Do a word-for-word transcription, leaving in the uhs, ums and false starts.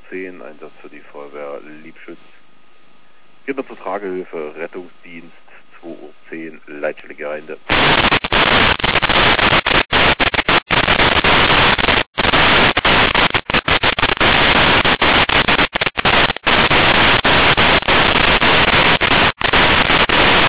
zehn, Einsatz für die Feuerwehr Liebschütz. Geht noch zur Tragehilfe, Rettungsdienst